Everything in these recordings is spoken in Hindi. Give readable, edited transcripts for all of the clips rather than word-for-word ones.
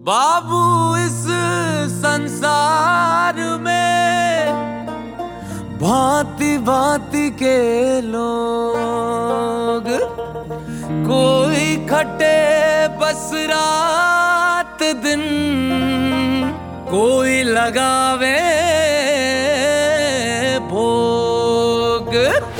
बाबू इस संसार में भांति भांति के लोग, कोई खटे बस रात दिन, कोई लगावे भोग।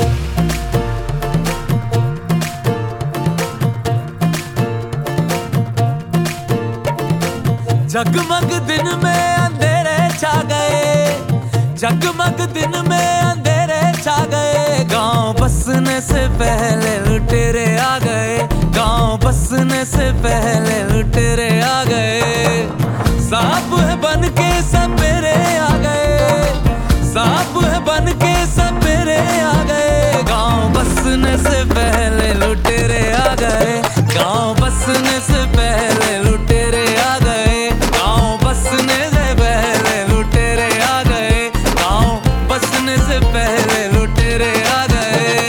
जगमग दिन में अंधेरे छा गए, जगमग दिन में अंधेरे छा गए। गांव बसने से पहले लुटेरे आ गए, गांव बसने से पहले लुटेरे आ गए। सांप है बन के सपेरे आ गए, सांप है बन के सपेरे आ गए। गांव बसने से पहले लुटेरे आ गए, गांव बसने से पहले लुटेरे आ गए, गांव बसने से पहले लुटेरे आ गए, गांव बसने से पहले लुटेरे आ गए।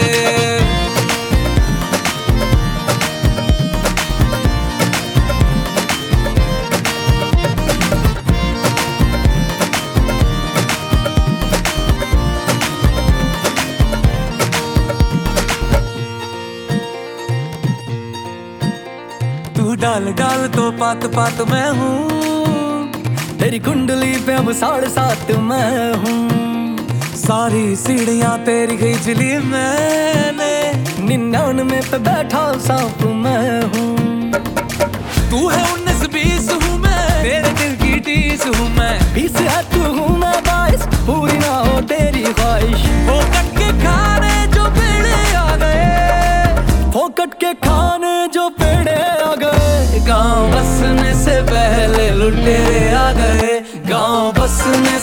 तू डाल डाल तो पात पात मैं हूँ, तेरी कुंडली पे अब 7.5 मैं हूँ। सारी सीढ़ियाँ तेरी खींच ली मैंने, 99 पे बैठा सांप मैं हूँ। तू है 19-20 हूँ मैं, तेरे दिल की 30 हूँ मैं। 20 है तू हूँ मैं 22, पूरी ना हो तेरी ख्वाहिश। फोकट के खाने जो पेड़े आ गए, फोकट के खाने जो पेड़े आ गए। गांव बसने से पहले लुटेरे आ गए, गांव बसने